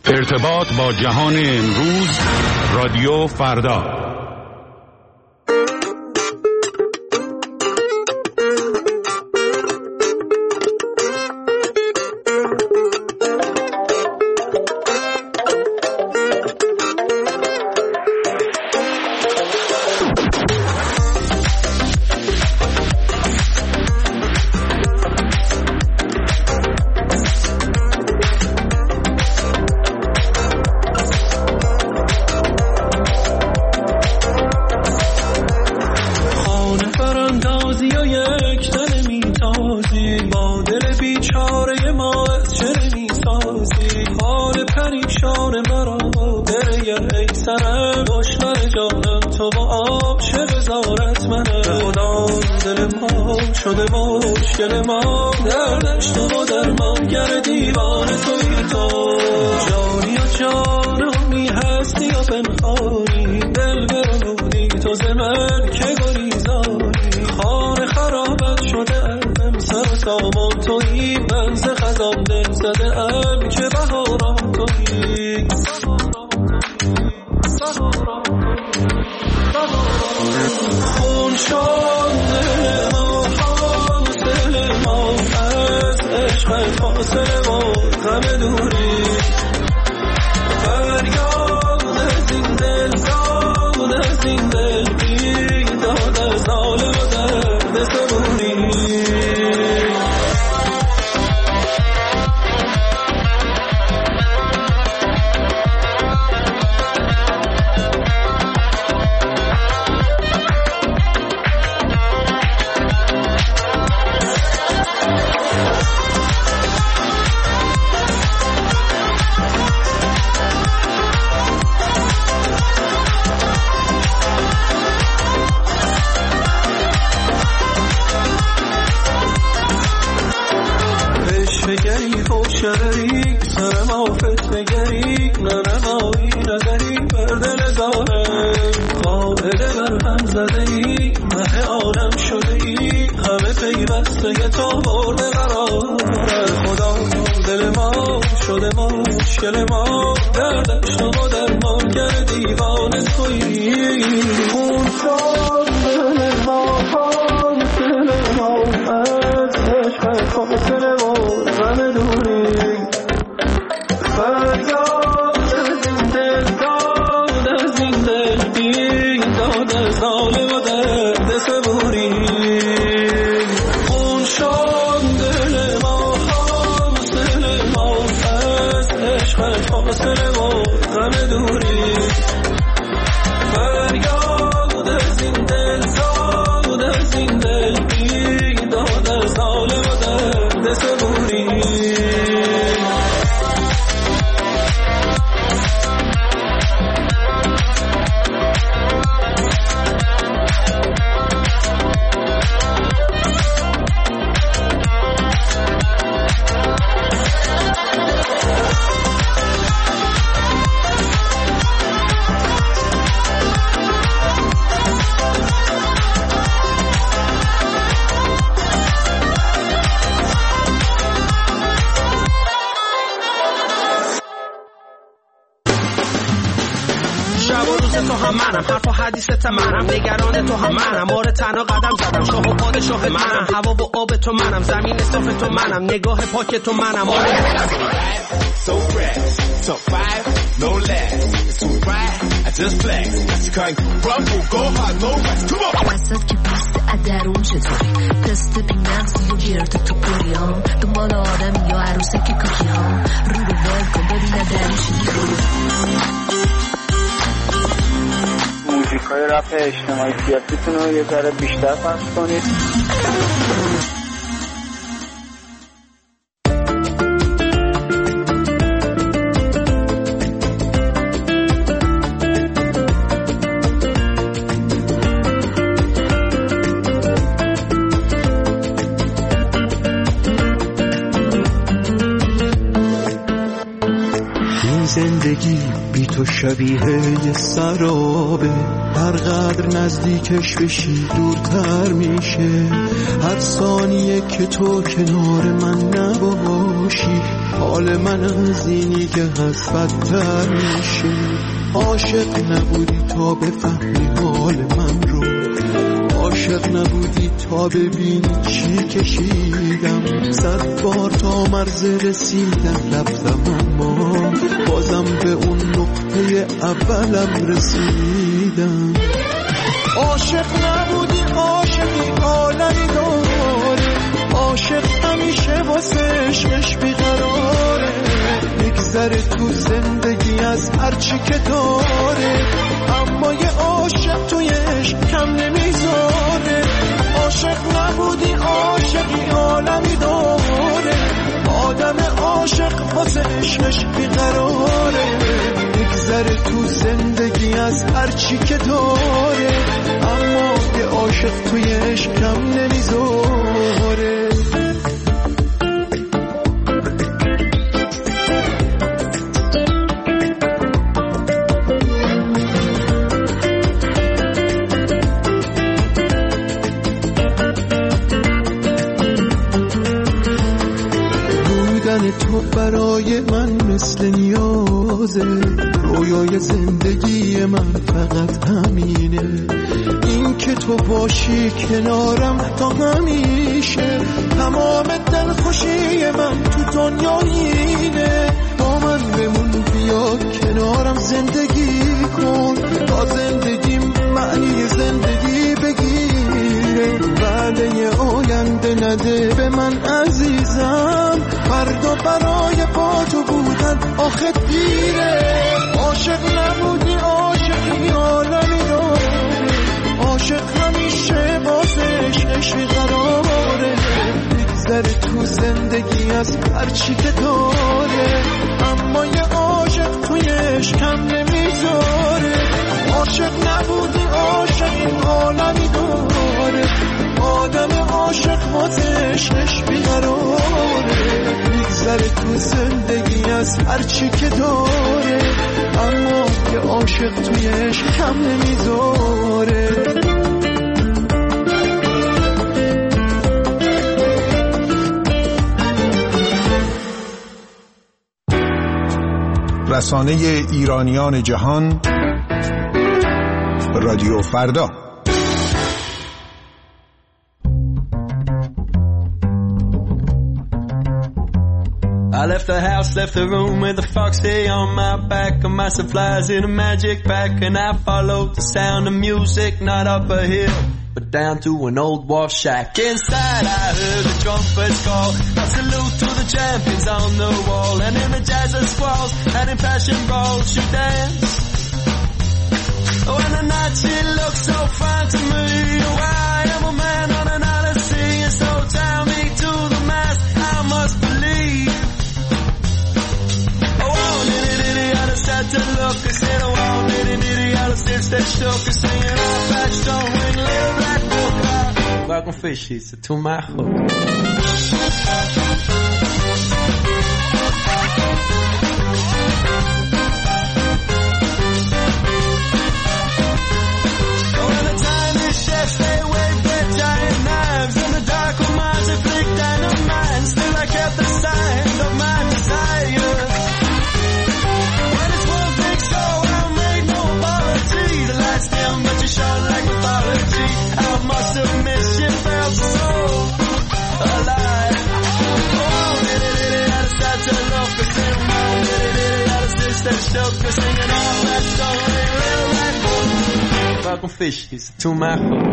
ارتباط با جهان امروز، رادیو فردا. نگاه پاک تو منم So fresh, so fire, no less It's too bright, I just flex I can't crumble, go hard, no rest Come on! وسط که پست ادرون چطوری تست بینمز و گرد تو پریام دنبال آدم یا عروسه که کاکی ها رو رو بال کن ببین ادرونش موزیکای رپ اجتماعی سیاسیتون رو یه ذره بیشتر پخش کنید. زندگی بی تو شبیه یه سرابه، هر قدر نزدیکش بشی دورتر میشه. هر ثانیه که تو کنار من نباشی حال من از اینی که هست بدتر میشه. عاشق نبودی تا بفهمی حال من رو، عاشق نبودی تا ببینی چی کشیدم. 100 بار تا مرز رسیدم رفتم اما بازم به اون نقطه اولم رسیدم. عاشق نبودی عاشقی عالمی داره، عاشق همیشه واسه عشقش بیقراره. میگذره تو زندگی از هرچی که داره، اما یه عاشق توی عشق کم نمیذاره. عاشق نبودی عاشقی عالمی داره، آدم عاشق واسه عشقش بیقراره. میگذره تو زندگی از هرچی که داره، اما یه عاشق توی عشق کم نمیذاره. تو برای من مثل نیازه، رویای زندگی من فقط همینه. این که تو باشی کنارم تا همیشه، تمام دلخوشی من تو دنیا اینه. با من بمون بیا کنارم زندگی کن، تا زندگیم معنی زندگی بگیره. وعده آینده نده به من عزیزم، فردا برای با تو بودن آخه دیره. عاشق نبودی عاشقی عالمی داره، عاشق همیشه واسه عشقی قراره. میگذره تو زندگی از هرچی که داره، اما یه عاشق توی عشق کم نمیذاره. عاشق نبودی عاشقی عالمی داره، آدم عاشق واسه عشقش بیقراره. میگذره تو زندگی از هرچی که داره، اما یه عاشق توی عشق کم نمیذاره. رسانه ایرانیان جهان، رادیو فردا. I left the house, left the room with a foxy on my back and my supplies in a magic bag, and I followed the sound of music, not up a hill but down to an old wharf shack. Inside I heard the trumpets call, a salute to the champions on the wall, and in the jazzers squalls and in passion brawls she danced. Oh, and the night she looked so fine to me. Oh, I am a man on an odyssey, and so tell me to the mast I must believe. Had to look and said, oh, nitty nitty, all the stitch that shook and singing all back, don't ring, little black book. Welcome fish, he said, to my hook. Oh, and the tiny chefs, they wave their giant knives, and the darker minds that flick dynamite. Still I kept the sign of my desire. But you shone like mythology. I must admit she felt so alive. Oh, diddy diddy, I decided to look and sing. Oh, diddy diddy, I decided to shook and singing all that song. Little black book. Welcome fishies to my hook.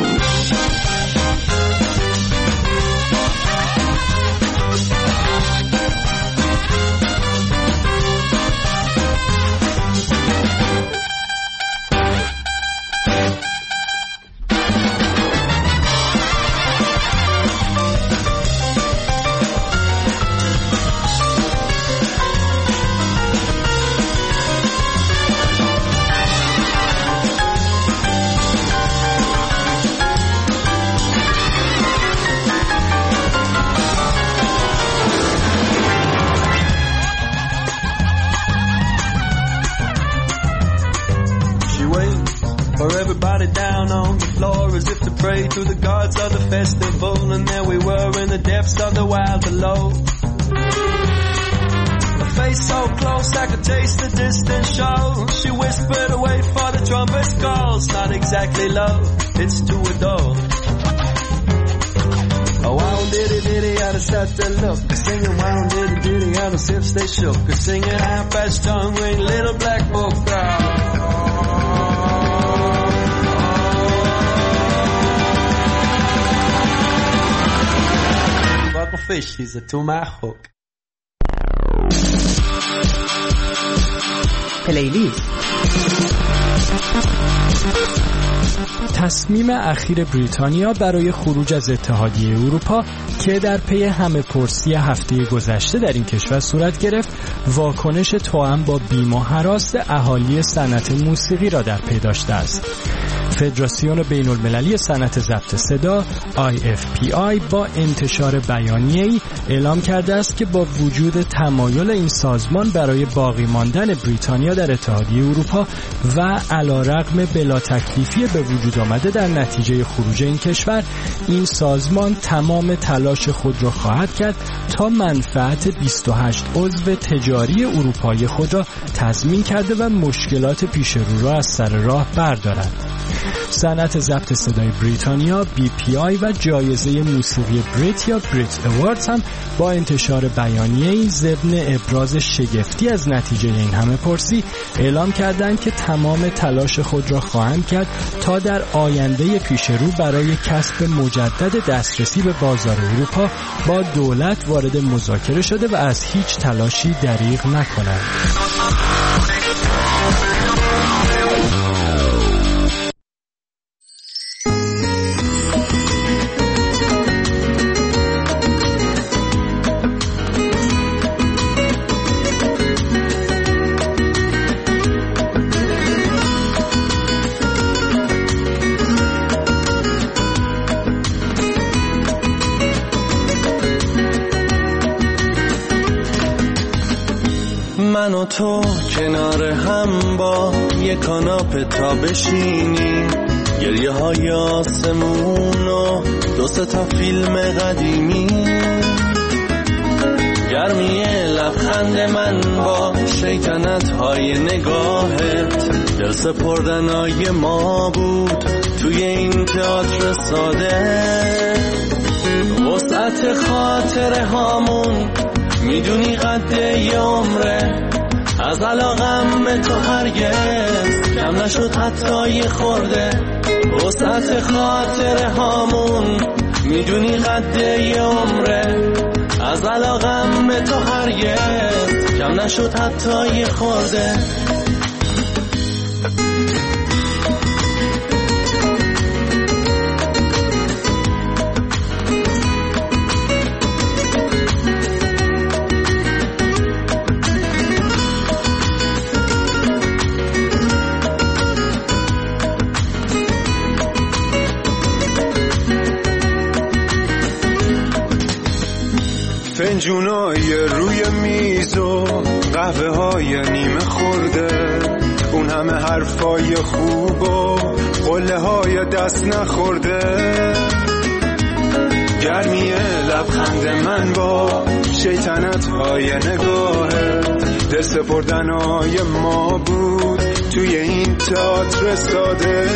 Down on the floor as if to pray to the gods of the festival, and there we were in the depths of the wild below. face so close I could taste the distant show. She whispered away for the trumpet's calls. Not exactly love, it's to adore. Oh, wow, diddy diddy, out of set to look. Singing wow, diddy diddy, out of hips they shook. Singing half-fast tongue ring, little black book girl. Fish, he's a to my hook. پلیلیست. تصمیم اخیر بریتانیا برای خروج از اتحادیه اروپا که در پی همه پرسی هفته گذشته در این کشور صورت گرفت، واکنش توأم با بیم و هراس اهالی صنعت موسیقی را در پی داشته است. فدراسیون بین المللی صنعت ضبط صدا IFPI با انتشار بیانیه‌ای اعلام کرده است که با وجود تمایل این سازمان برای باقی ماندن بریتانیا در اتحادیه اروپا و علیرغم بلا تکلیفی به وجود آمده در نتیجه خروج این کشور، این سازمان تمام تلاش خود را خواهد کرد تا منفعت 28 عضو تجاری اروپایی خود را تضمین کرده و مشکلات پیش رو را از سر راه بردارد. صنعت ضبط صدای بریتانیا BPI و جایزه موسیقی بریت یا بریت اواردز هم با انتشار بیانیه‌ای ضمن ابراز شگفتی از نتیجه این همه پرسی اعلام کردند که تمام تلاش خود را خواهند کرد تا در آینده پیش رو برای کسب مجدد دسترسی به بازار اروپا با دولت وارد مذاکره شده و از هیچ تلاشی دریغ نکنند. من و تو کنار هم با یک کاناپه تا بشینیم، گریه های آسمون و 2-3 تا فیلم قدیمی، گرمی لبخند من با شیطنت های نگاهت، دل سپردنای ما بود توی این تئاتر ساده. وسعت خاطره هامون میدونی قده ی عمره، از علاقم به تو هرگز کم نشد حتی یه خورده. وسعت خاطره هامون میدونی قده ی عمره، از علاقم به تو هرگز کم نشد حتی یه خورده. فنجونای روی میز و قهوه های نیمه خورده، اون همه حرفای خوب و قله های دست نخورده، گرمی لبخند من با شیطنت های نگاهت، دل سپردنای ما بود توی این تئاتر ساده.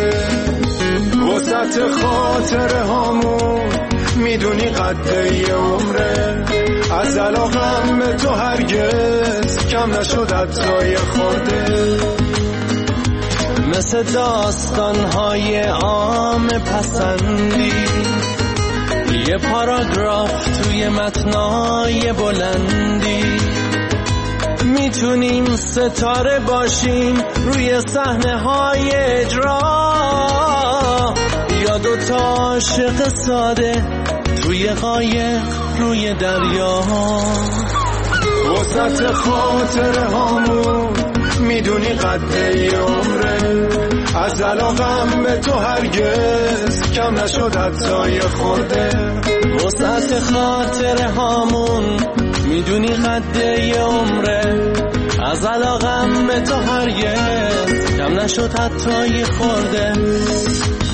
وسط خاطره هامون میدونی قده ی عمره، از علاقم به تو هرگز کم نشد حتی یه خورده. مثل داستان‌های عام پسندی، یه پاراگراف توی متنای بلندی، میتونیم ستاره باشیم روی صحنه‌های اجرا، یا 2 تا عاشق ساده توی قایق روی دریا. وسط خاطره هامون میدونی قده ی عمره، از علاقم به تو هرگز کم نشد حتی یه خورده. وسط خاطره هامون میدونی قده ی عمره، از علاقم به تو هرگز کم نشد حتی یه خورده.